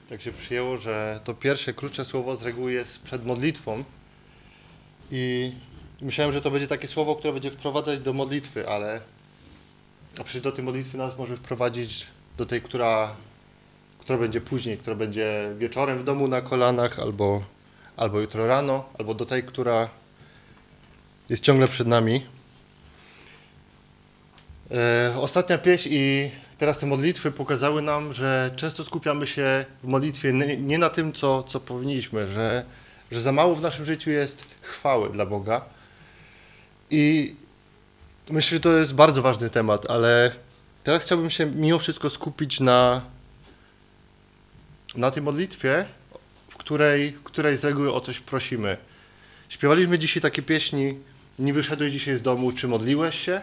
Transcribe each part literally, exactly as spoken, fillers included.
tak się przyjęło, że to pierwsze krótsze słowo z reguły jest przed modlitwą i myślałem, że to będzie takie słowo, które będzie wprowadzać do modlitwy, ale a przecież do tej modlitwy nas może wprowadzić do tej, która, która będzie później, która będzie wieczorem w domu na kolanach, albo, albo jutro rano, albo do tej, która jest ciągle przed nami. E, ostatnia pieśń i teraz te modlitwy pokazały nam, że często skupiamy się w modlitwie nie na tym, co, co powinniśmy, że, że za mało w naszym życiu jest chwały dla Boga. I myślę, że to jest bardzo ważny temat, ale teraz chciałbym się mimo wszystko skupić na, na tej modlitwie, w której, w której z reguły o coś prosimy. Śpiewaliśmy dzisiaj takie pieśni: nie wyszedłeś dzisiaj z domu, czy modliłeś się?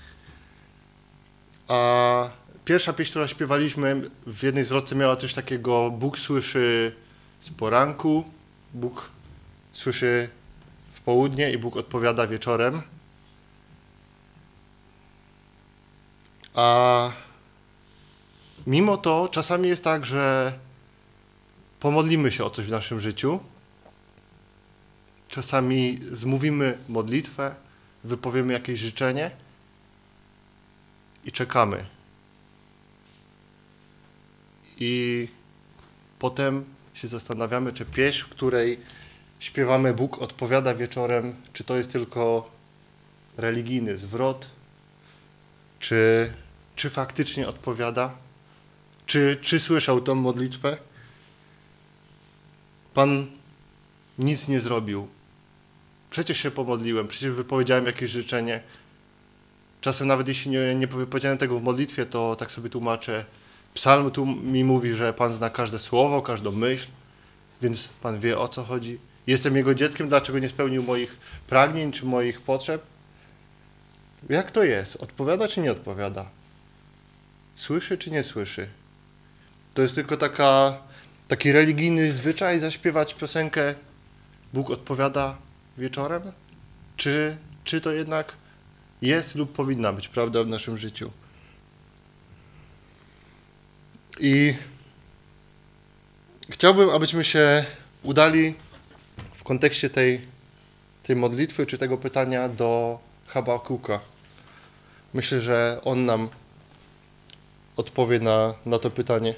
A pierwsza pieśń, którą śpiewaliśmy w jednej zwrotce, miała coś takiego: Bóg słyszy z poranku, Bóg słyszy w południe i Bóg odpowiada wieczorem. A mimo to czasami jest tak, że pomodlimy się o coś w naszym życiu, czasami zmówimy modlitwę, wypowiemy jakieś życzenie i czekamy. I potem się zastanawiamy, czy pieśń, w której śpiewamy Bóg odpowiada wieczorem, czy to jest tylko religijny zwrot, czy, czy faktycznie odpowiada, czy, czy słyszał tą modlitwę. Pan nic nie zrobił. Przecież się pomodliłem, przecież wypowiedziałem jakieś życzenie. Czasem nawet jeśli nie, nie wypowiedziałem tego w modlitwie, to tak sobie tłumaczę. Psalm tu mi mówi, że Pan zna każde słowo, każdą myśl, więc Pan wie, o co chodzi. Jestem Jego dzieckiem, dlaczego nie spełnił moich pragnień czy moich potrzeb? Jak to jest? Odpowiada czy nie odpowiada? Słyszy czy nie słyszy? To jest tylko taka, taki religijny zwyczaj zaśpiewać piosenkę Bóg odpowiada wieczorem? Czy, czy to jednak jest lub powinna być prawda w naszym życiu? I chciałbym, abyśmy się udali w kontekście tej, tej modlitwy czy tego pytania do Habakuka. Myślę, że on nam odpowie na, na to pytanie.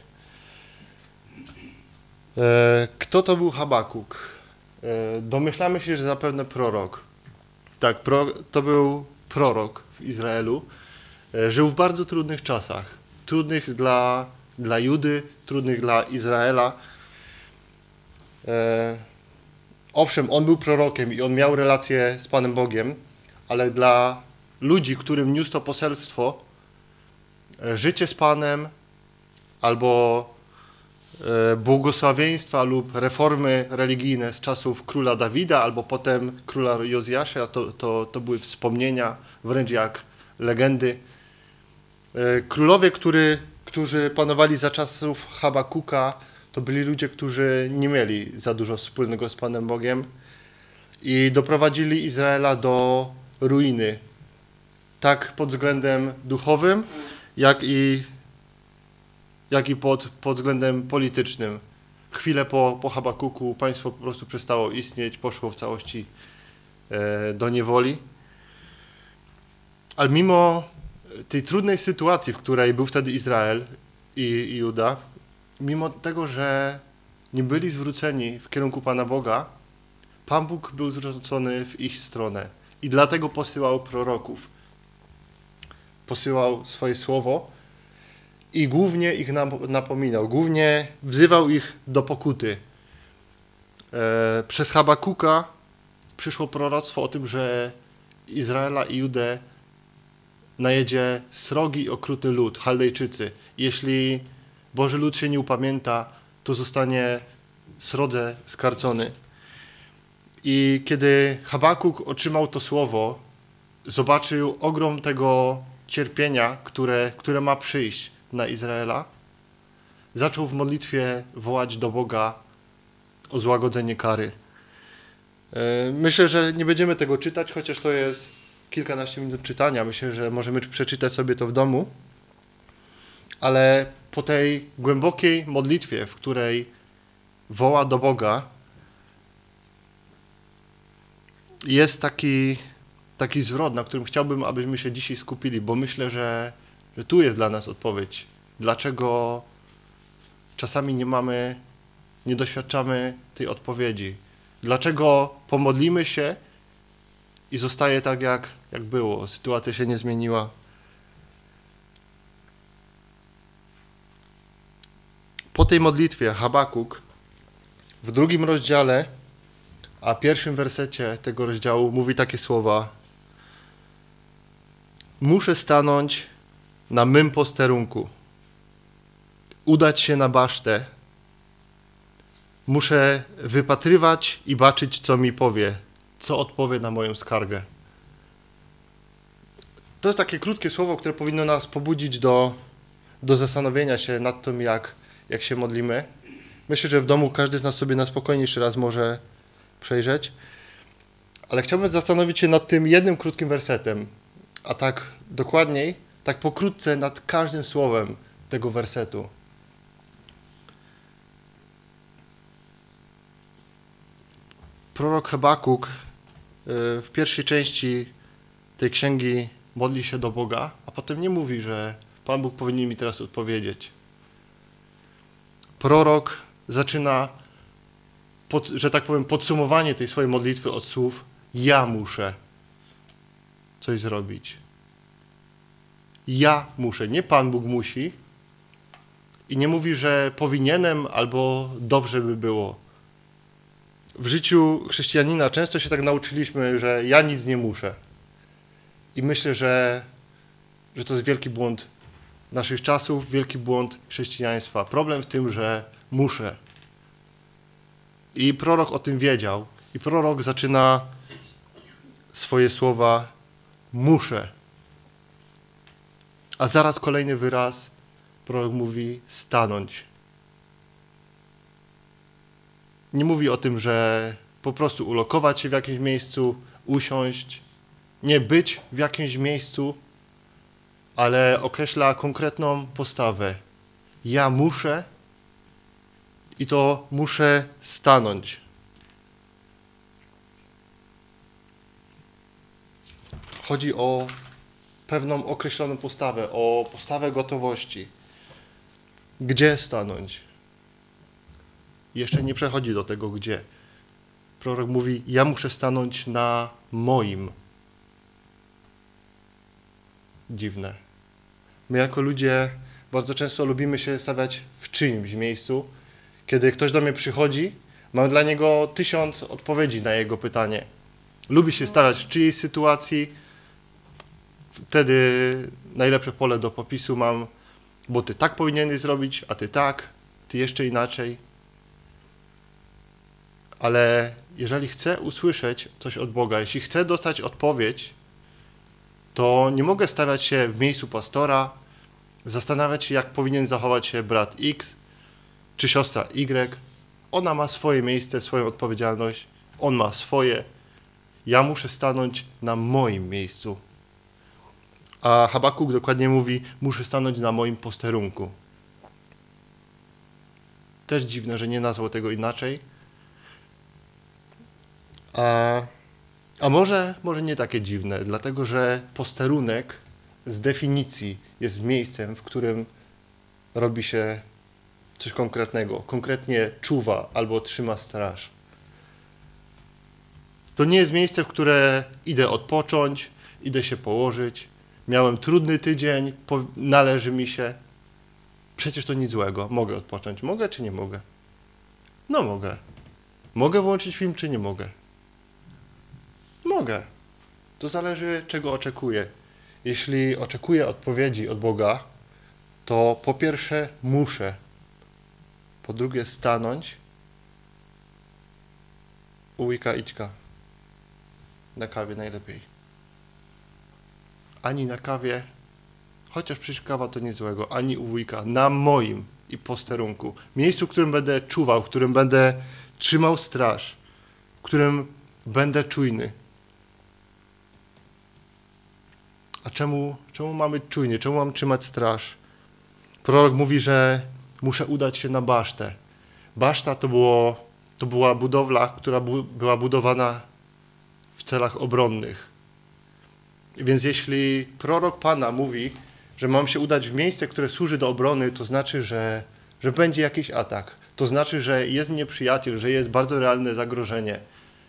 Kto to był Habakuk? Domyślamy się, że zapewne prorok. Tak, pro, to był prorok w Izraelu. Żył w bardzo trudnych czasach. Trudnych dla, dla Judy, trudnych dla Izraela. Owszem, on był prorokiem i on miał relację z Panem Bogiem, ale dla ludzi, którym niósł to poselstwo, życie z Panem albo błogosławieństwa lub reformy religijne z czasów króla Dawida albo potem króla Jozjasza, to, to, to były wspomnienia, wręcz jak legendy. Królowie, który, którzy panowali za czasów Habakuka, to byli ludzie, którzy nie mieli za dużo wspólnego z Panem Bogiem i doprowadzili Izraela do ruiny, tak pod względem duchowym, jak i jak i pod, pod względem politycznym. Chwilę po, po Habakuku państwo po prostu przestało istnieć, poszło w całości e, do niewoli. Ale mimo tej trudnej sytuacji, w której był wtedy Izrael i, i Juda, mimo tego, że nie byli zwróceni w kierunku Pana Boga, Pan Bóg był zwrócony w ich stronę i dlatego posyłał proroków. Posyłał swoje słowo i głównie ich napominał, głównie wzywał ich do pokuty. E, przez Habakuka przyszło proroctwo o tym, że Izraela i Judę najedzie srogi i okrutny lud, Chaldejczycy. Jeśli Boży lud się nie upamięta, to zostanie srodze skarcony. I kiedy Habakuk otrzymał to słowo, zobaczył ogrom tego cierpienia, które, które ma przyjść na Izraela, zaczął w modlitwie wołać do Boga o złagodzenie kary. Myślę, że nie będziemy tego czytać, chociaż to jest kilkanaście minut czytania. Myślę, że możemy przeczytać sobie to w domu. Ale po tej głębokiej modlitwie, w której woła do Boga, jest taki, taki zwrot, na którym chciałbym, abyśmy się dzisiaj skupili, bo myślę, że, że tu jest dla nas odpowiedź. Dlaczego czasami nie mamy, nie doświadczamy tej odpowiedzi? Dlaczego pomodlimy się i zostaje tak, jak, jak było? Sytuacja się nie zmieniła. Po tej modlitwie Habakuk w drugim rozdziale, a pierwszym wersecie tego rozdziału mówi takie słowa: muszę stanąć na mym posterunku, udać się na basztę, muszę wypatrywać i baczyć, co mi powie, co odpowie na moją skargę. To jest takie krótkie słowo, które powinno nas pobudzić do, do zastanowienia się nad tym, jak, jak się modlimy. Myślę, że w domu każdy z nas sobie na spokojnie jeszcze raz może przejrzeć. Ale chciałbym zastanowić się nad tym jednym krótkim wersetem, a tak dokładniej, tak pokrótce nad każdym słowem tego wersetu. Prorok Habakuk w pierwszej części tej księgi modli się do Boga, a potem nie mówi, że Pan Bóg powinien mi teraz odpowiedzieć. Prorok zaczyna, pod, że tak powiem, podsumowanie tej swojej modlitwy od słów: ja muszę coś zrobić. Ja muszę, nie Pan Bóg musi. I nie mówi, że powinienem albo dobrze by było. W życiu chrześcijanina często się tak nauczyliśmy, że ja nic nie muszę. I myślę, że, że to jest wielki błąd naszych czasów, wielki błąd chrześcijaństwa. Problem w tym, że muszę. I prorok o tym wiedział. I prorok zaczyna swoje słowa: muszę. A zaraz kolejny wyraz, prorok mówi: stanąć. Nie mówi o tym, że po prostu ulokować się w jakimś miejscu, usiąść, nie być w jakimś miejscu, ale określa konkretną postawę. Ja muszę i to muszę stanąć. Chodzi o pewną określoną postawę, o postawę gotowości. Gdzie stanąć? Jeszcze nie przechodzi do tego, gdzie. Prorok mówi: ja muszę stanąć na moim. Dziwne. My jako ludzie bardzo często lubimy się stawiać w czyimś miejscu. Kiedy ktoś do mnie przychodzi, mam dla niego tysiąc odpowiedzi na jego pytanie. Lubi się stawiać w czyjejś sytuacji. Wtedy najlepsze pole do popisu mam: bo ty tak powinieneś zrobić, a ty tak, ty jeszcze inaczej. Ale jeżeli chcę usłyszeć coś od Boga, jeśli chcę dostać odpowiedź, to nie mogę stawiać się w miejscu pastora, zastanawiać się, jak powinien zachować się brat X czy siostra Y. Ona ma swoje miejsce, swoją odpowiedzialność, on ma swoje. Ja muszę stanąć na moim miejscu. A Habakuk dokładnie mówi: muszę stanąć na moim posterunku. Też dziwne, że nie nazwał tego inaczej. A, a może, może nie takie dziwne, dlatego że posterunek z definicji jest miejscem, w którym robi się coś konkretnego. Konkretnie czuwa albo trzyma straż. To nie jest miejsce, w które idę odpocząć, idę się położyć. Miałem trudny tydzień, po, należy mi się. Przecież to nic złego. Mogę odpocząć. Mogę czy nie mogę? No mogę. Mogę włączyć film czy nie mogę? Mogę. To zależy, czego oczekuję. Jeśli oczekuję odpowiedzi od Boga, to po pierwsze muszę. Po drugie stanąć. U Wika Ićka. Na kawie najlepiej. Ani na kawie, chociaż przecież kawa to nic złego, ani u wujka, na moim i posterunku. Miejscu, w którym będę czuwał, w którym będę trzymał straż, w którym będę czujny. A czemu, czemu mamy czujnie? Czemu mam trzymać straż? Prorok mówi, że muszę udać się na basztę. Baszta to, było, to była budowla, która bu, była budowana w celach obronnych. Więc jeśli prorok Pana mówi, że mam się udać w miejsce, które służy do obrony, to znaczy, że, że będzie jakiś atak. To znaczy, że jest nieprzyjaciel, że jest bardzo realne zagrożenie.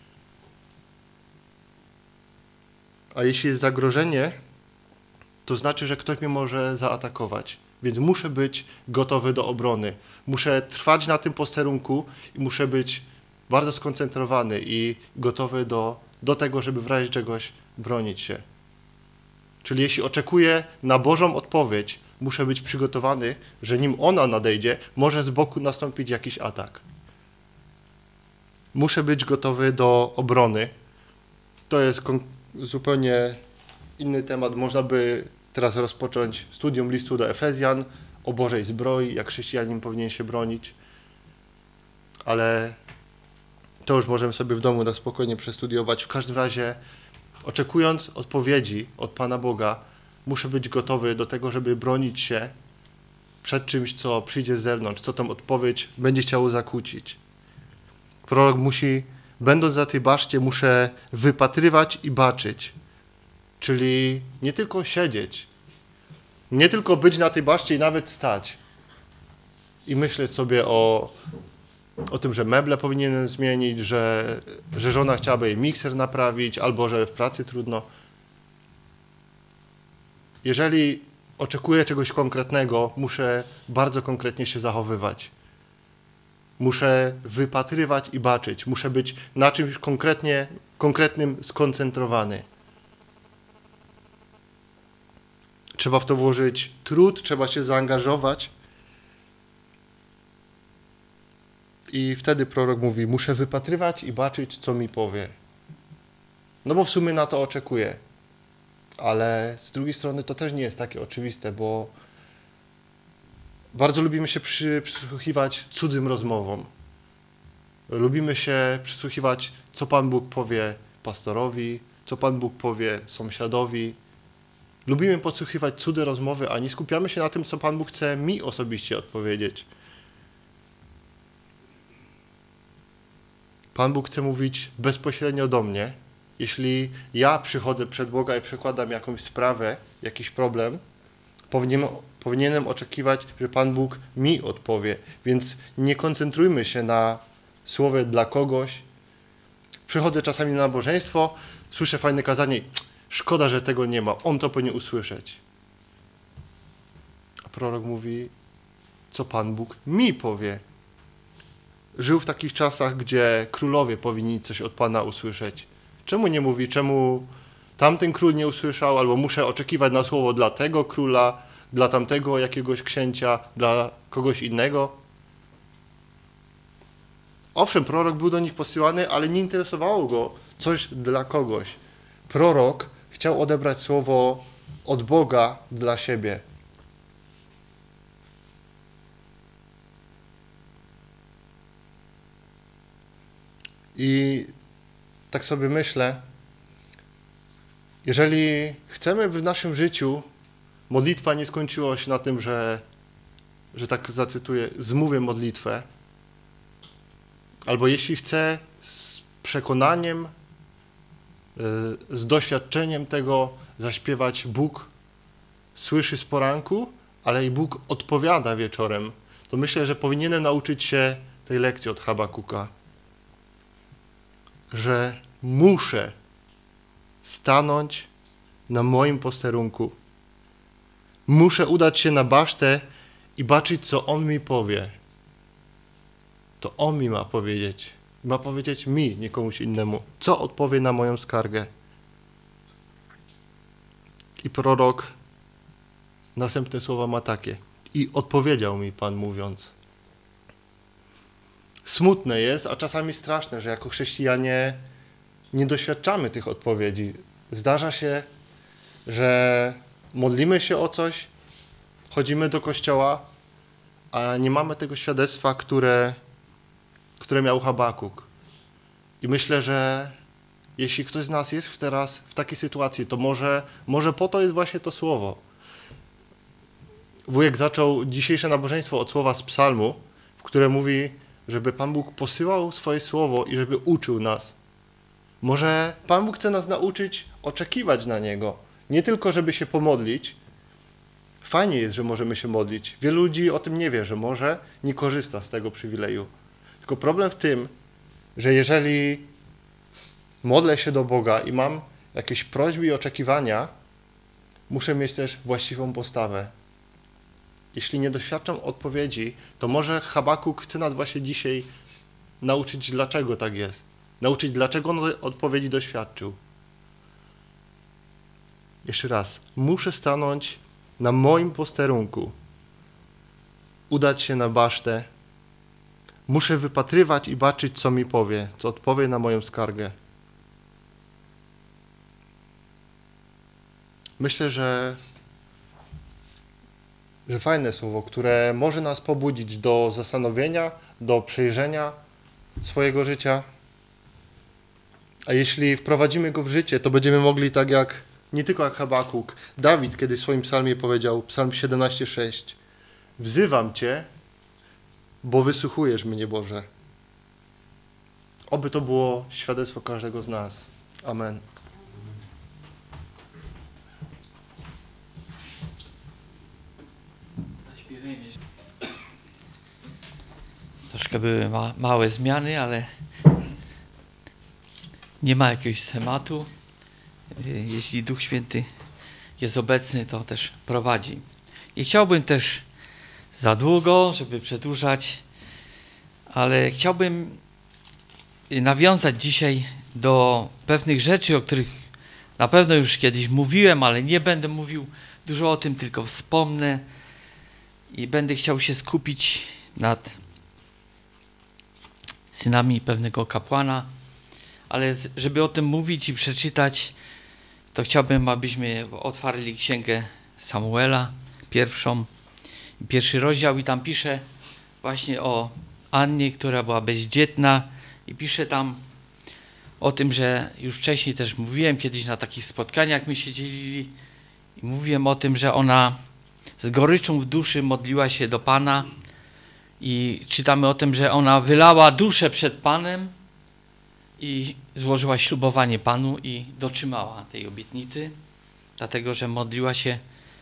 A jeśli jest zagrożenie, to znaczy, że ktoś mnie może zaatakować. Więc muszę być gotowy do obrony. Muszę trwać na tym posterunku i muszę być bardzo skoncentrowany i gotowy do, do tego, żeby w razie czegoś bronić się. Czyli jeśli oczekuję na Bożą odpowiedź, muszę być przygotowany, że nim ona nadejdzie, może z boku nastąpić jakiś atak. Muszę być gotowy do obrony. To jest zupełnie inny temat. Można by teraz rozpocząć studium listu do Efezjan o Bożej zbroi, jak chrześcijanin powinien się bronić. Ale to już możemy sobie w domu na spokojnie przestudiować. W każdym razie, oczekując odpowiedzi od Pana Boga, muszę być gotowy do tego, żeby bronić się przed czymś, co przyjdzie z zewnątrz, co tą odpowiedź będzie chciało zakłócić. Prorok musi, będąc na tej baszcie, muszę wypatrywać i baczyć. Czyli nie tylko siedzieć, nie tylko być na tej baszcie i nawet stać i myśleć sobie o, o tym, że meble powinienem zmienić, że, że żona chciałaby jej mikser naprawić, albo że w pracy trudno. Jeżeli oczekuję czegoś konkretnego, muszę bardzo konkretnie się zachowywać. Muszę wypatrywać i baczyć. Muszę być na czymś konkretnie, konkretnym skoncentrowany. Trzeba w to włożyć trud, trzeba się zaangażować. I wtedy prorok mówi, muszę wypatrywać i baczyć, co mi powie. No bo w sumie na to oczekuję. Ale z drugiej strony to też nie jest takie oczywiste, bo bardzo lubimy się przy, przysłuchiwać cudzym rozmowom. Lubimy się przysłuchiwać, co Pan Bóg powie pastorowi, co Pan Bóg powie sąsiadowi. Lubimy podsłuchiwać cudze rozmowy, a nie skupiamy się na tym, co Pan Bóg chce mi osobiście odpowiedzieć. Pan Bóg chce mówić bezpośrednio do mnie. Jeśli ja przychodzę przed Boga i przekładam jakąś sprawę, jakiś problem, powinienem, powinienem oczekiwać, że Pan Bóg mi odpowie. Więc nie koncentrujmy się na słowie dla kogoś. Przychodzę czasami na nabożeństwo, słyszę fajne kazanie, szkoda, że tego nie ma, on to powinien usłyszeć. A prorok mówi, co Pan Bóg mi powie. Żył w takich czasach, gdzie królowie powinni coś od Pana usłyszeć. Czemu nie mówi, czemu tamten król nie usłyszał, albo muszę oczekiwać na słowo dla tego króla, dla tamtego jakiegoś księcia, dla kogoś innego? Owszem, prorok był do nich posyłany, ale nie interesowało go coś dla kogoś. Prorok chciał odebrać słowo od Boga dla siebie. I tak sobie myślę, jeżeli chcemy w naszym życiu, modlitwa nie skończyła się na tym, że, że tak zacytuję, zmówię modlitwę, albo jeśli chcę z przekonaniem, z doświadczeniem tego zaśpiewać Bóg słyszy z poranku, ale i Bóg odpowiada wieczorem, to myślę, że powinienem nauczyć się tej lekcji od Habakuka, że muszę stanąć na moim posterunku. Muszę udać się na basztę i baczyć, co On mi powie. To On mi ma powiedzieć. Ma powiedzieć mi, nie komuś innemu, co odpowie na moją skargę. I prorok następne słowa ma takie. I odpowiedział mi Pan mówiąc. Smutne jest, a czasami straszne, że jako chrześcijanie nie doświadczamy tych odpowiedzi. Zdarza się, że modlimy się o coś, chodzimy do kościoła, a nie mamy tego świadectwa, które, które miał Habakuk. I myślę, że jeśli ktoś z nas jest teraz w takiej sytuacji, to może, może po to jest właśnie to słowo. Wujek zaczął dzisiejsze nabożeństwo od słowa z psalmu, w którym mówi, żeby Pan Bóg posyłał swoje słowo i żeby uczył nas. Może Pan Bóg chce nas nauczyć oczekiwać na Niego. Nie tylko, żeby się pomodlić. Fajnie jest, że możemy się modlić. Wielu ludzi o tym nie wie, że może, nie korzysta z tego przywileju. Tylko problem w tym, że jeżeli modlę się do Boga i mam jakieś prośby i oczekiwania, muszę mieć też właściwą postawę. Jeśli nie doświadczam odpowiedzi, to może Habakuk chce nas właśnie dzisiaj nauczyć, dlaczego tak jest. Nauczyć, dlaczego on odpowiedzi doświadczył. Jeszcze raz, muszę stanąć na moim posterunku, udać się na basztę, muszę wypatrywać i baczyć, co mi powie, co odpowie na moją skargę. Myślę, że, że fajne słowo, które może nas pobudzić do zastanowienia, do przejrzenia swojego życia. A jeśli wprowadzimy go w życie, to będziemy mogli tak jak, nie tylko jak Habakuk, Dawid kiedyś w swoim psalmie powiedział, psalm siedemnaście sześć, wzywam Cię, bo wysłuchujesz mnie, Boże. Oby to było świadectwo każdego z nas. Amen. Troszkę były ma, małe zmiany, ale nie ma jakiegoś tematu. Jeśli Duch Święty jest obecny, to też prowadzi. Nie chciałbym też za długo, żeby przedłużać, ale chciałbym nawiązać dzisiaj do pewnych rzeczy, o których na pewno już kiedyś mówiłem, ale nie będę mówił dużo o tym, tylko wspomnę i będę chciał się skupić nad synami pewnego kapłana, ale żeby o tym mówić i przeczytać, to chciałbym, abyśmy otwarli księgę Samuela, pierwszą, pierwszy rozdział i tam pisze właśnie o Annie, która była bezdzietna i pisze tam o tym, że już wcześniej też mówiłem kiedyś na takich spotkaniach, my się dzielili i mówiłem o tym, że ona z goryczą w duszy modliła się do Pana i czytamy o tym, że ona wylała duszę przed Panem i złożyła ślubowanie Panu i dotrzymała tej obietnicy, dlatego, że modliła się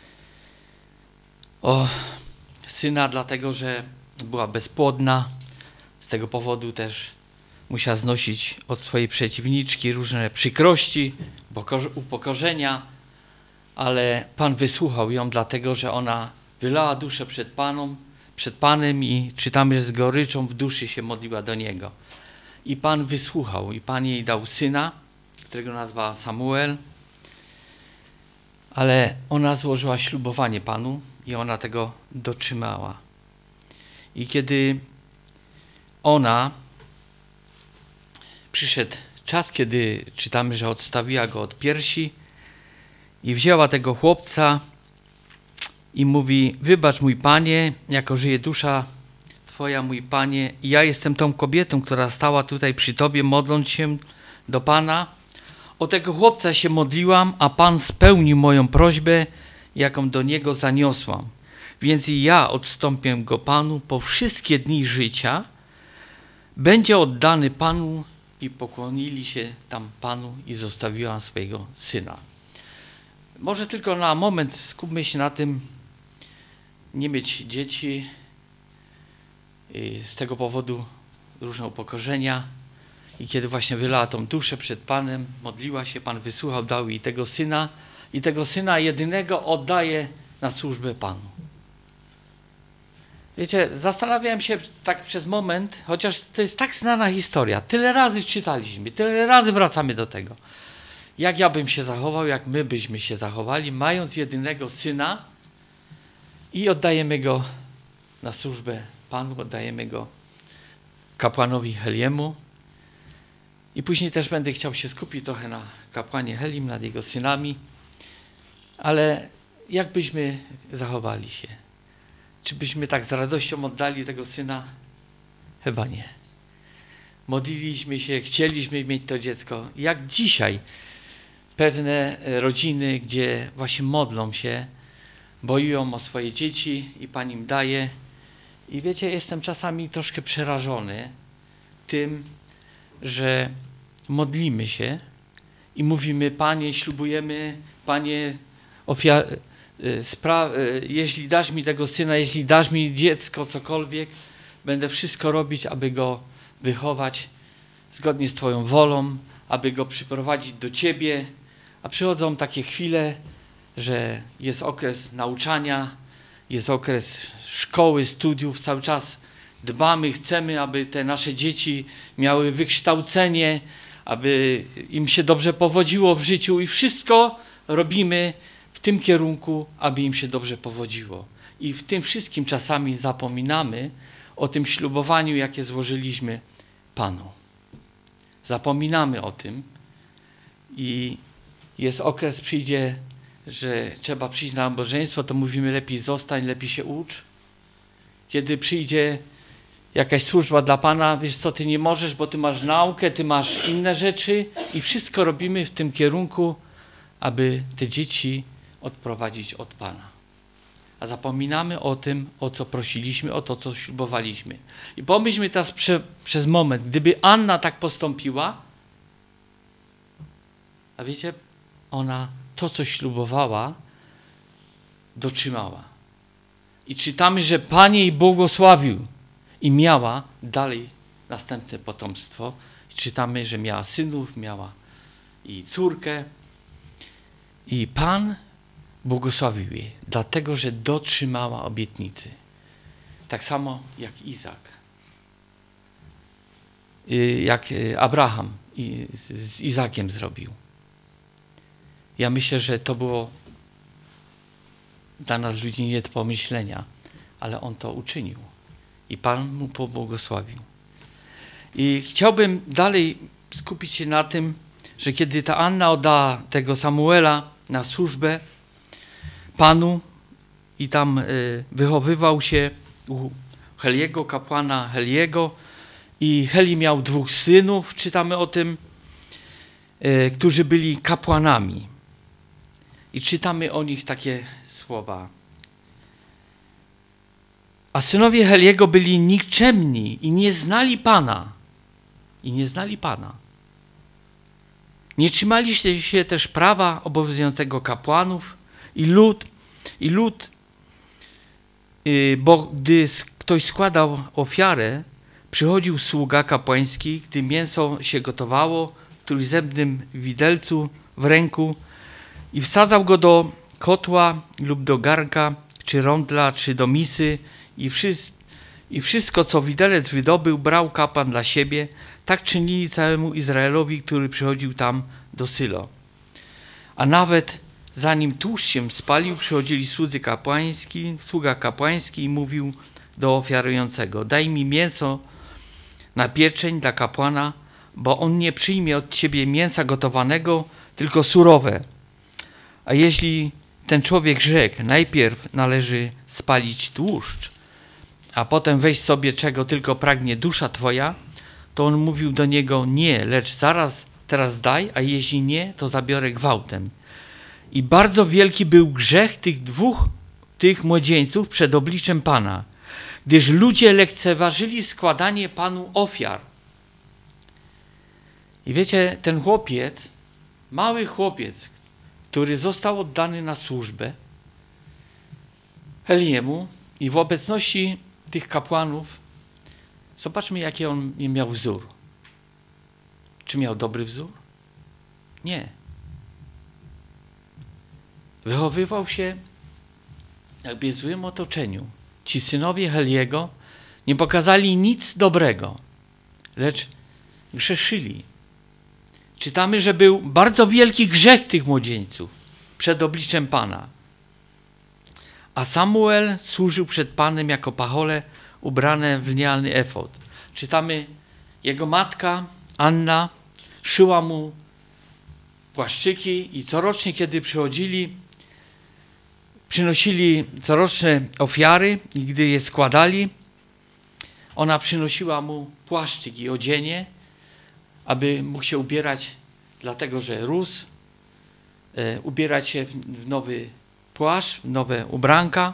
o syna, dlatego, że była bezpłodna. Z tego powodu też musiała znosić od swojej przeciwniczki różne przykrości, upokorzenia, ale Pan wysłuchał ją, dlatego, że ona wylała duszę przed Panem, przed Panem i czytamy, że z goryczą w duszy się modliła do Niego. I Pan wysłuchał i Pan jej dał syna, którego nazwała Samuel, ale ona złożyła ślubowanie Panu i ona tego dotrzymała. I kiedy ona, przyszedł czas, kiedy czytamy, że odstawiła go od piersi i wzięła tego chłopca i mówi, wybacz mój Panie, jako żyje dusza Twoja, mój Panie, i ja jestem tą kobietą, która stała tutaj przy Tobie, modląc się do Pana. O tego chłopca się modliłam, a Pan spełnił moją prośbę, jaką do Niego zaniosłam. Więc i ja odstąpię go Panu po wszystkie dni życia. Będzie oddany Panu i pokłonili się tam Panu i zostawiła swojego syna. Może tylko na moment skupmy się na tym, nie mieć dzieci, z tego powodu różne upokorzenia i kiedy właśnie wylała tą duszę przed Panem, modliła się, Pan wysłuchał, dał jej tego syna i tego syna jedynego oddaje na służbę Panu. Wiecie, zastanawiałem się tak przez moment, chociaż to jest tak znana historia, tyle razy czytaliśmy, tyle razy wracamy do tego. Jak ja bym się zachował, jak my byśmy się zachowali, mając jedynego syna i oddajemy go na służbę Panu, oddajemy go kapłanowi Heliemu. I później też będę chciał się skupić trochę na kapłanie Helim, nad jego synami. Ale jak byśmy zachowali się? Czy byśmy tak z radością oddali tego syna? Chyba nie. Modliliśmy się, chcieliśmy mieć to dziecko. Jak dzisiaj pewne rodziny, gdzie właśnie modlą się boją o swoje dzieci i Pan im daje. I wiecie, jestem czasami troszkę przerażony tym, że modlimy się i mówimy, Panie, ślubujemy, Panie, ofiar- spra- jeśli dasz mi tego syna, jeśli dasz mi dziecko, cokolwiek, będę wszystko robić, aby go wychować zgodnie z Twoją wolą, aby go przyprowadzić do Ciebie. A przychodzą takie chwile, że jest okres nauczania, jest okres szkoły, studiów, cały czas dbamy, chcemy, aby te nasze dzieci miały wykształcenie, aby im się dobrze powodziło w życiu i wszystko robimy w tym kierunku, aby im się dobrze powodziło. I w tym wszystkim czasami zapominamy o tym ślubowaniu, jakie złożyliśmy Panu. Zapominamy o tym i jest okres, przyjdzie, że trzeba przyjść na nabożeństwo, to mówimy, lepiej zostań, lepiej się ucz. Kiedy przyjdzie jakaś służba dla Pana, wiesz co, ty nie możesz, bo ty masz naukę, ty masz inne rzeczy i wszystko robimy w tym kierunku, aby te dzieci odprowadzić od Pana. A zapominamy o tym, o co prosiliśmy, o to, co ślubowaliśmy. I pomyślmy teraz prze, przez moment, gdyby Anna tak postąpiła, a wiecie, ona to, co ślubowała, dotrzymała. I czytamy, że Pan jej błogosławił i miała dalej następne potomstwo. I czytamy, że miała synów, miała i córkę. I Pan błogosławił jej, dlatego, że dotrzymała obietnicy. Tak samo jak Izak. Jak Abraham z Izakiem zrobił. Ja myślę, że to było dla nas ludzi nie do pomyślenia, ale on to uczynił. I Pan mu pobłogosławił. I chciałbym dalej skupić się na tym, że kiedy ta Anna oddała tego Samuela na służbę Panu i tam y, wychowywał się u Heliego, kapłana Heliego, i Heli miał dwóch synów, czytamy o tym, y, którzy byli kapłanami. I czytamy o nich takie słowa. A synowie Heliego byli nikczemni i nie znali Pana. I nie znali Pana. Nie trzymali się też prawa obowiązującego kapłanów i lud, i lud, bo gdy ktoś składał ofiarę, przychodził sługa kapłański, gdy mięso się gotowało w trójzębnym widelcu w ręku i wsadzał go do kotła lub do garnka, czy rondla, czy do misy i, wszys- i wszystko, co widelec wydobył, brał kapłan dla siebie. Tak czynili całemu Izraelowi, który przychodził tam do Sylo. A nawet zanim tłuszcz się spalił, przychodzili słudzy kapłański, sługa kapłański i mówił do ofiarującego: daj mi mięso na pieczeń dla kapłana, bo on nie przyjmie od ciebie mięsa gotowanego, tylko surowe. A jeśli ten człowiek rzekł, najpierw należy spalić tłuszcz, a potem weź sobie czego tylko pragnie dusza twoja, to on mówił do niego: nie, lecz zaraz teraz daj, a jeśli nie, to zabiorę gwałtem. I bardzo wielki był grzech tych dwóch tych młodzieńców przed obliczem Pana, gdyż ludzie lekceważyli składanie Panu ofiar. I wiecie, ten chłopiec, mały chłopiec, który został oddany na służbę Heliemu i w obecności tych kapłanów, zobaczmy, jaki on miał wzór. Czy miał dobry wzór? Nie. Wychowywał się jakby w złym otoczeniu. Ci synowie Heliego nie pokazali nic dobrego, lecz grzeszyli. Czytamy, że był bardzo wielki grzech tych młodzieńców przed obliczem Pana. A Samuel służył przed Panem jako pachole ubrane w lniany efod. Czytamy, jego matka Anna szyła mu płaszczyki i corocznie, kiedy przychodzili, przynosili coroczne ofiary i gdy je składali, ona przynosiła mu płaszczyk i odzienie, aby mógł się ubierać, dlatego że rósł, e, ubierać się w nowy płaszcz, nowe ubranka.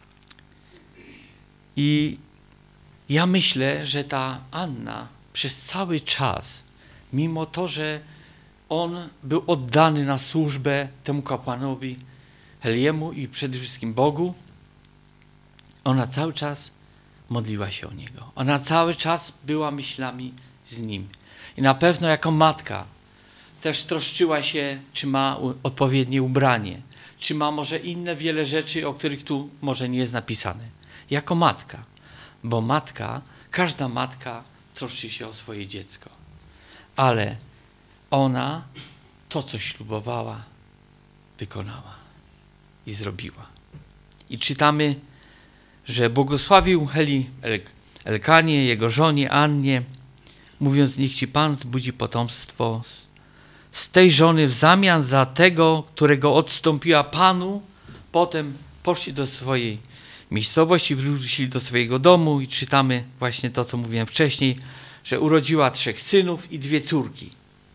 I ja myślę, że ta Anna przez cały czas, mimo to, że on był oddany na służbę temu kapłanowi Heliemu i przede wszystkim Bogu, ona cały czas modliła się o niego. Ona cały czas była myślami z nim. I na pewno jako matka też troszczyła się, czy ma odpowiednie ubranie, czy ma może inne wiele rzeczy, o których tu może nie jest napisane. Jako matka. Bo matka, każda matka troszczy się o swoje dziecko. Ale ona to, co ślubowała, wykonała i zrobiła. I czytamy, że błogosławił Heli Elkanie, jego żonie Annie, mówiąc, niech ci Pan zbudzi potomstwo z, z tej żony w zamian za tego, którego odstąpiła Panu. Potem poszli do swojej miejscowości, wrócili do swojego domu i czytamy właśnie to, co mówiłem wcześniej, że urodziła trzech synów i dwie córki.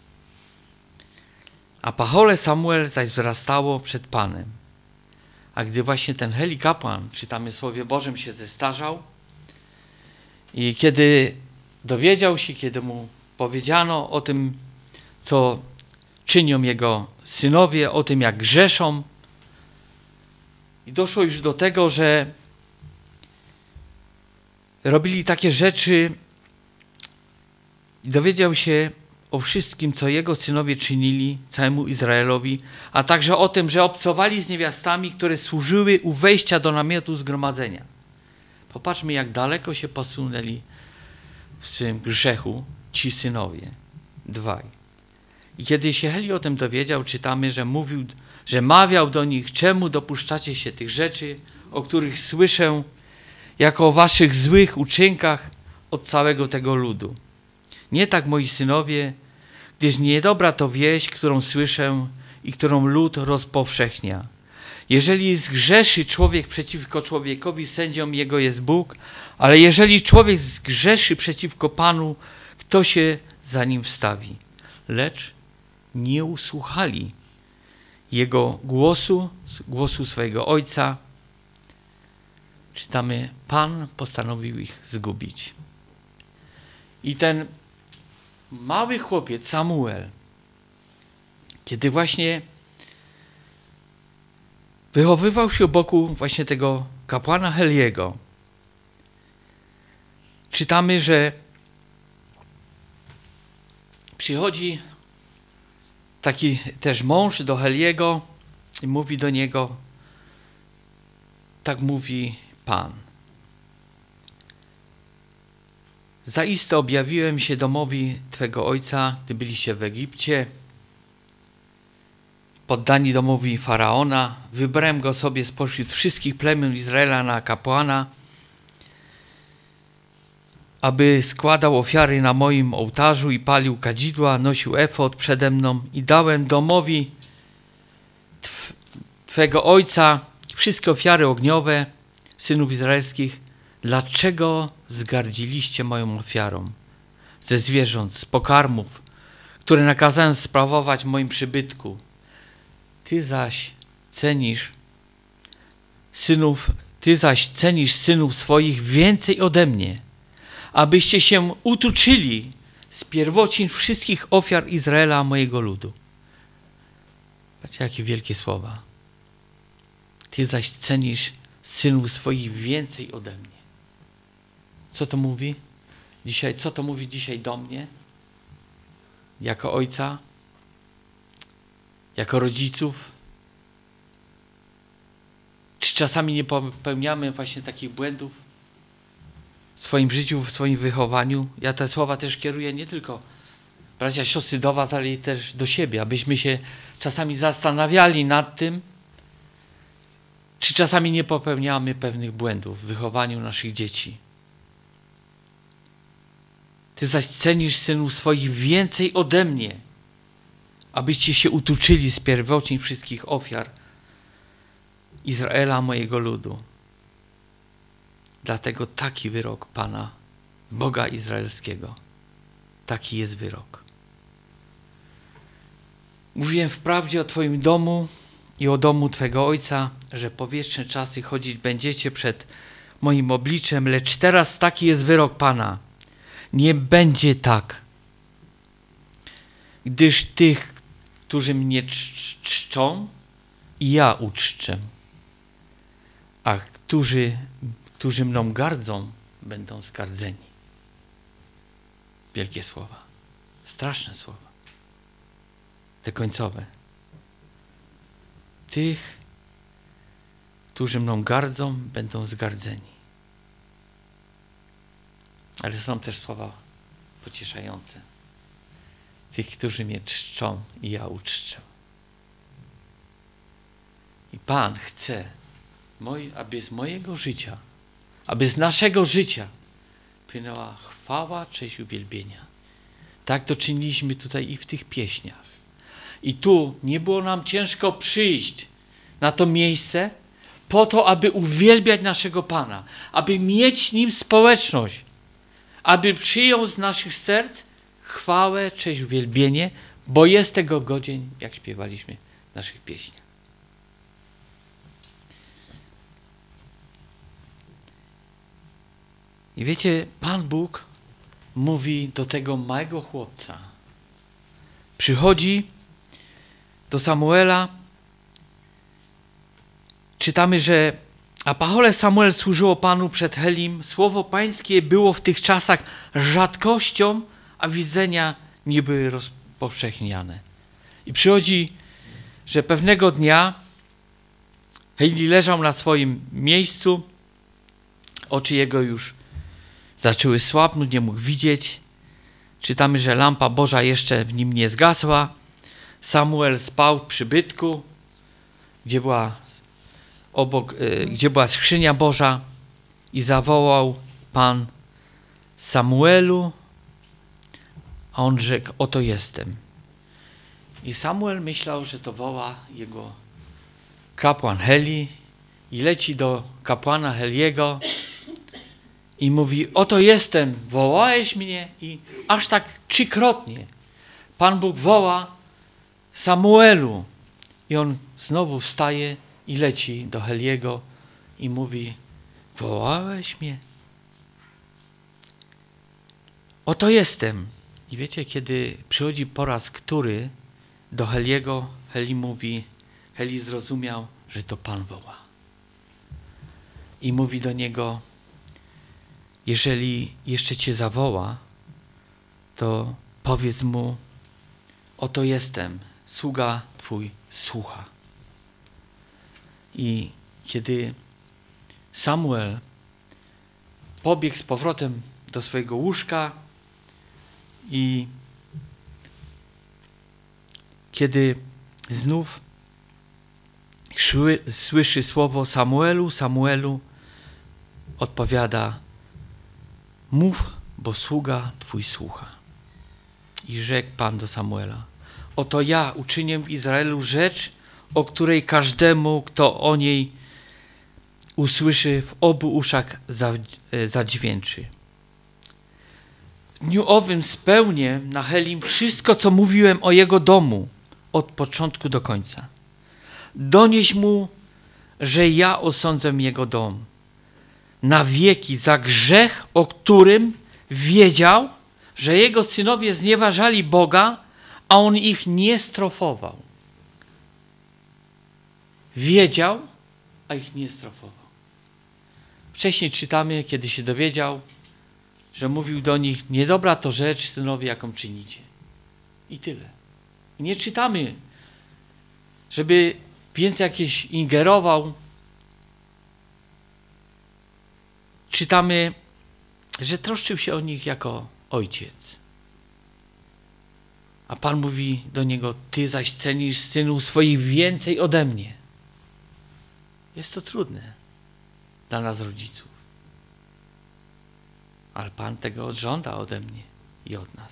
A pachole Samuel zaś wzrastało przed Panem. A gdy właśnie ten Heli kapłan, czytamy w Słowie Bożym, się zestarzał i kiedy dowiedział się, kiedy mu powiedziano o tym, co czynią jego synowie, o tym, jak grzeszą, i doszło już do tego, że robili takie rzeczy i dowiedział się o wszystkim, co jego synowie czynili całemu Izraelowi, a także o tym, że obcowali z niewiastami, które służyły u wejścia do namiotu zgromadzenia. Popatrzmy, jak daleko się posunęli w swym grzechu ci synowie. Dwaj. I kiedy się Heli o tym dowiedział, czytamy, że mówił, że mawiał do nich, czemu dopuszczacie się tych rzeczy, o których słyszę, jako o waszych złych uczynkach od całego tego ludu. Nie tak, moi synowie, gdyż niedobra to wieść, którą słyszę i którą lud rozpowszechnia. Jeżeli zgrzeszy człowiek przeciwko człowiekowi, sędzią jego jest Bóg, ale jeżeli człowiek zgrzeszy przeciwko Panu, kto się za nim wstawi? Lecz nie usłuchali jego głosu, głosu swojego ojca. Czytamy, Pan postanowił ich zgubić. I ten mały chłopiec Samuel, kiedy właśnie wychowywał się u boku właśnie tego kapłana Heliego, czytamy, że przychodzi taki też mąż do Heliego i mówi do niego, tak mówi Pan. Zaiste objawiłem się domowi Twego ojca, gdy byliście w Egipcie, poddani domowi Faraona. Wybrałem go sobie spośród wszystkich plemion Izraela na kapłana, aby składał ofiary na moim ołtarzu i palił kadzidła, nosił efod przede mną i dałem domowi tw Twego ojca wszystkie ofiary ogniowe synów izraelskich. Dlaczego zgardziliście moją ofiarą ze zwierząt, z pokarmów, które nakazałem sprawować w moim przybytku? Ty zaś cenisz synów, ty zaś cenisz synów swoich więcej ode mnie, abyście się utuczyli z pierwocin wszystkich ofiar Izraela, mojego ludu. Patrzcie, jakie wielkie słowa. Ty zaś cenisz synów swoich więcej ode mnie. Co to mówi dzisiaj? Co to mówi dzisiaj do mnie? Jako ojca? Jako rodziców? Czy czasami nie popełniamy właśnie takich błędów w swoim życiu, w swoim wychowaniu? Ja te słowa też kieruję nie tylko bracia, siostry do was, ale i też do siebie, abyśmy się czasami zastanawiali nad tym, czy czasami nie popełniamy pewnych błędów w wychowaniu naszych dzieci. Ty zaś cenisz synów swoich więcej ode mnie, abyście się utuczyli z pierwocin wszystkich ofiar Izraela, mojego ludu. Dlatego taki wyrok Pana, Boga Izraelskiego. Taki jest wyrok. Mówiłem wprawdzie o Twoim domu i o domu Twego Ojca, że po wieczne czasy chodzić będziecie przed moim obliczem, lecz teraz taki jest wyrok Pana. Nie będzie tak, gdyż tych, którzy mnie cz- czczą, i ja uczczę, a którzy, którzy mną gardzą, będą zgardzeni. Wielkie słowa, straszne słowa, te końcowe. Tych, którzy mną gardzą, będą zgardzeni. Ale są też słowa pocieszające. Tych, którzy mnie czczą, i ja uczczę. I Pan chce, moi, aby z mojego życia, aby z naszego życia płynęła chwała, cześć, uwielbienia. Tak to czyniliśmy tutaj i w tych pieśniach. I tu nie było nam ciężko przyjść na to miejsce po to, aby uwielbiać naszego Pana, aby mieć Nim społeczność, aby przyjął z naszych serc chwałę, cześć, uwielbienie, bo jest tego godzien, jak śpiewaliśmy w naszych pieśniach. I wiecie, Pan Bóg mówi do tego małego chłopca. Przychodzi do Samuela. Czytamy, że a pachole Samuel służyło Panu przed Helim. Słowo Pańskie było w tych czasach rzadkością, a widzenia nie były rozpowszechniane. I przychodzi, że pewnego dnia Heli leżał na swoim miejscu, oczy jego już zaczęły słabnąć, nie mógł widzieć. Czytamy, że lampa Boża jeszcze w nim nie zgasła. Samuel spał w przybytku, gdzie była obok, gdzie była skrzynia Boża, i zawołał Pan: Samuelu, a on rzekł: oto jestem. I Samuel myślał, że to woła jego kapłan Heli, i leci do kapłana Heliego i mówi: oto jestem, wołałeś mnie? I aż tak trzykrotnie Pan Bóg woła: Samuelu. I on znowu wstaje i leci do Heliego i mówi: wołałeś mnie? Oto jestem. I wiecie, kiedy przychodzi po raz który do Heliego, Heli mówi, Heli zrozumiał, że to Pan woła. I mówi do niego: jeżeli jeszcze cię zawoła, to powiedz mu: oto jestem, sługa twój słucha. I kiedy Samuel pobiegł z powrotem do swojego łóżka i kiedy znów szły, słyszy słowo Samuelu, Samuelu, odpowiada: mów, bo sługa twój słucha. I rzekł Pan do Samuela: oto ja uczynię w Izraelu rzecz, o której każdemu, kto o niej usłyszy, w obu uszach zadźwięczy. W dniu owym spełnię na Helim wszystko, co mówiłem o jego domu od początku do końca. Donieś mu, że ja osądzę jego dom na wieki za grzech, o którym wiedział, że jego synowie znieważali Boga, a on ich nie strofował. Wiedział, a ich nie strofował. Wcześniej czytamy, kiedy się dowiedział, że mówił do nich: niedobra to rzecz, synowie, jaką czynicie. I tyle. I nie czytamy, żeby więcej jakieś ingerował. Czytamy, że troszczył się o nich jako ojciec. A Pan mówi do niego: ty zaś cenisz synów swoich więcej ode mnie. Jest to trudne dla nas, rodziców. Ale Pan tego żąda ode mnie i od nas.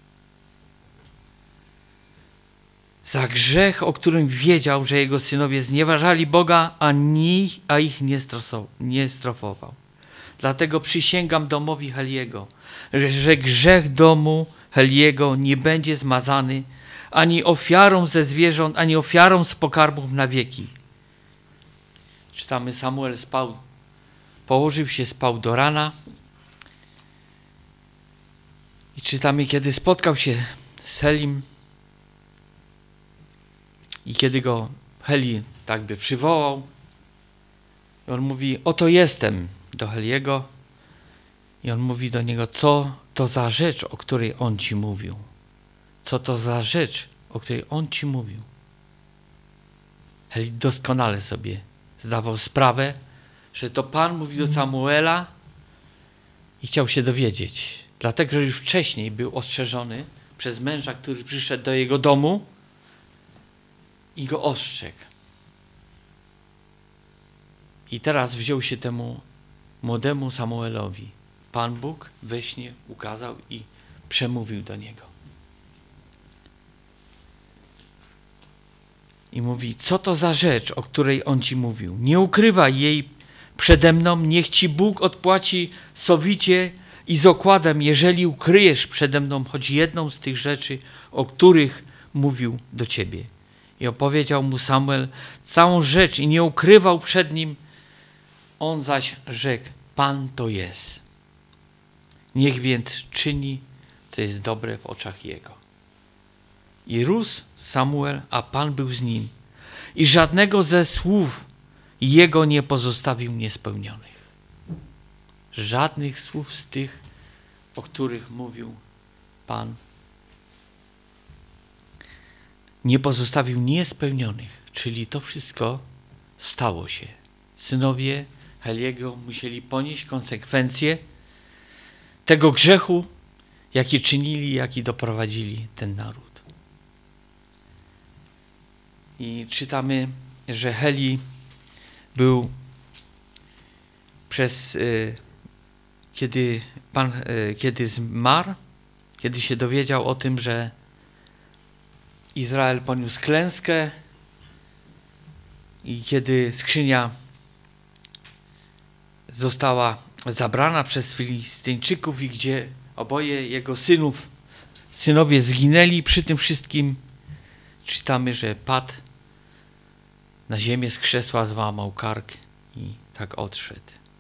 Za grzech, o którym wiedział, że jego synowie znieważali Boga, a, nie, a ich nie, strosował, nie strofował. Dlatego przysięgam domowi Heliego, że, że grzech domu Heliego nie będzie zmazany, ani ofiarą ze zwierząt, ani ofiarą z pokarmów na wieki. Czytamy, Samuel spał, położył się, spał do rana. I czytamy, kiedy spotkał się z Helim i kiedy go Heli tak by przywołał, i on mówi, oto jestem, do Heliego. I on mówi do niego, co to za rzecz, o której on ci mówił? Co to za rzecz, o której on ci mówił? Heli doskonale sobie zdawał sprawę, że to Pan mówi do Samuela i chciał się dowiedzieć. Dlatego, że już wcześniej był ostrzeżony przez męża, który przyszedł do jego domu i go ostrzegł. I teraz wziął się temu młodemu Samuelowi. Pan Bóg we śnie ukazał i przemówił do niego. I mówi, co to za rzecz, o której on ci mówił? Nie ukrywaj jej przede mną, niech ci Bóg odpłaci sowicie i z okładem, jeżeli ukryjesz przede mną choć jedną z tych rzeczy, o których mówił do ciebie. I opowiedział mu Samuel całą rzecz i nie ukrywał przed nim. On zaś rzekł, Pan to jest. Niech więc czyni, co jest dobre w oczach Jego. I rósł Samuel, a Pan był z nim. I żadnego ze słów Jego nie pozostawił niespełnionych. Żadnych słów z tych, o których mówił Pan, nie pozostawił niespełnionych. Czyli to wszystko stało się. Synowie Heliego musieli ponieść konsekwencje tego grzechu, jaki czynili, jaki doprowadzili ten naród. I czytamy, że Heli był przez, y, kiedy Pan, y, kiedy zmarł, kiedy się dowiedział o tym, że Izrael poniósł klęskę i kiedy skrzynia została zabrana przez Filistyńczyków i gdzie oboje jego synów, synowie zginęli, przy tym wszystkim czytamy, że padł na ziemię z krzesła, złamał kark i tak odszedł.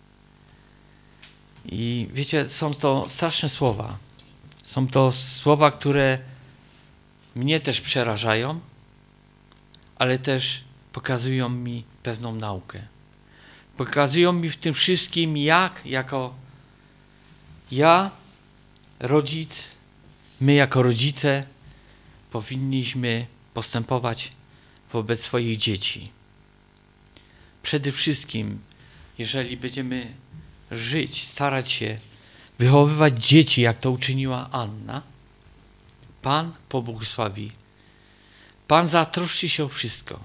I wiecie, są to straszne słowa. Są to słowa, które mnie też przerażają, ale też pokazują mi pewną naukę. Pokazują mi w tym wszystkim, jak jako ja, rodzic, my jako rodzice powinniśmy postępować wobec swoich dzieci. Przede wszystkim, jeżeli będziemy żyć, starać się wychowywać dzieci, jak to uczyniła Anna, Pan pobłogosławi. Pan zatroszczy się o wszystko.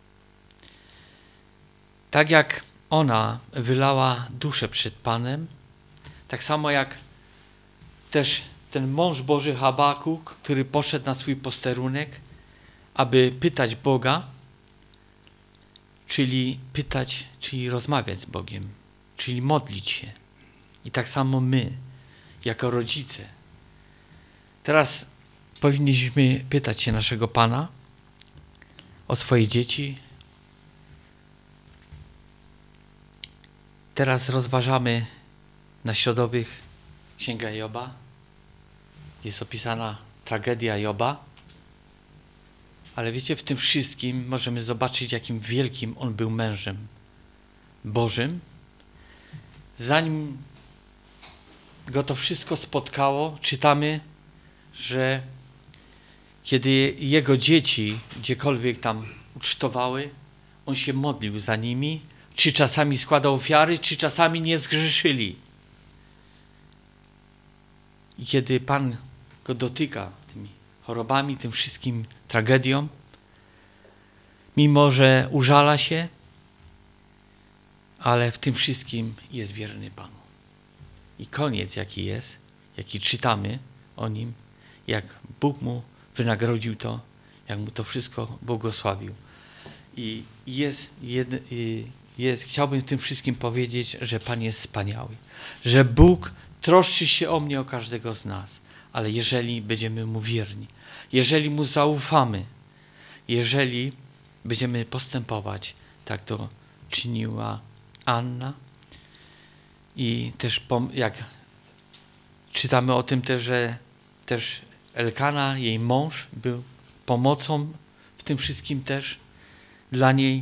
Tak jak ona wylała duszę przed Panem, tak samo jak też ten mąż Boży Habakuk, który poszedł na swój posterunek, aby pytać Boga, czyli pytać, czyli rozmawiać z Bogiem, czyli modlić się. I tak samo my, jako rodzice. Teraz powinniśmy pytać się naszego Pana o swoje dzieci. Teraz rozważamy na środowych Księga Joba. Jest opisana tragedia Joba. Ale wiecie, w tym wszystkim możemy zobaczyć, jakim wielkim on był mężem Bożym. Zanim go to wszystko spotkało, czytamy, że kiedy jego dzieci gdziekolwiek tam ucztowały, on się modlił za nimi, czy czasami składał ofiary, czy czasami nie zgrzeszyli. I kiedy Pan go dotyka tymi chorobami, tym wszystkim tragedią, mimo że użala się, ale w tym wszystkim jest wierny Panu. I koniec jaki jest, jaki czytamy o nim, jak Bóg mu wynagrodził to, jak mu to wszystko błogosławił. I jest, jed, jest, chciałbym w tym wszystkim powiedzieć, że Pan jest wspaniały, że Bóg troszczy się o mnie, o każdego z nas, ale jeżeli będziemy Mu wierni, jeżeli Mu zaufamy, jeżeli będziemy postępować, tak to czyniła Anna i też jak czytamy o tym też, że też Elkana, jej mąż, był pomocą w tym wszystkim też dla niej.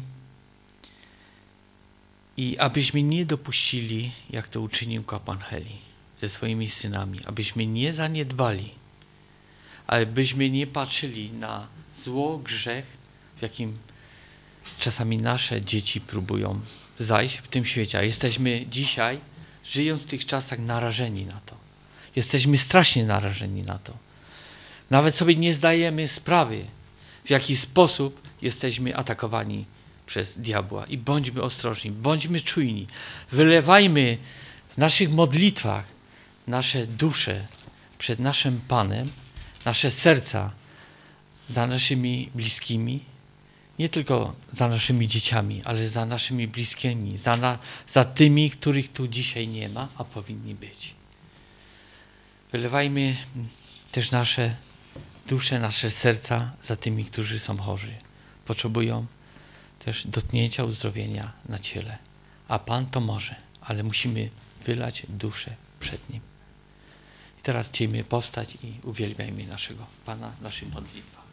I abyśmy nie dopuścili, jak to uczynił kapłan Heli ze swoimi synami, abyśmy nie zaniedbali, abyśmy nie patrzyli na zło, grzech, w jakim czasami nasze dzieci próbują zajść w tym świecie. A jesteśmy dzisiaj, żyjąc w tych czasach, narażeni na to. Jesteśmy strasznie narażeni na to. Nawet sobie nie zdajemy sprawy, w jaki sposób jesteśmy atakowani przez diabła. I bądźmy ostrożni, bądźmy czujni. Wylewajmy w naszych modlitwach nasze dusze przed naszym Panem, nasze serca za naszymi bliskimi, nie tylko za naszymi dzieciami, ale za naszymi bliskimi, za, na, za tymi, których tu dzisiaj nie ma, a powinni być. Wylewajmy też nasze dusze, nasze serca za tymi, którzy są chorzy. Potrzebują też dotknięcia uzdrowienia na ciele. A Pan to może, ale musimy wylać duszę przed Nim. I teraz chcielibyśmy powstać i uwielbiajmy naszego Pana w naszych modlitwach.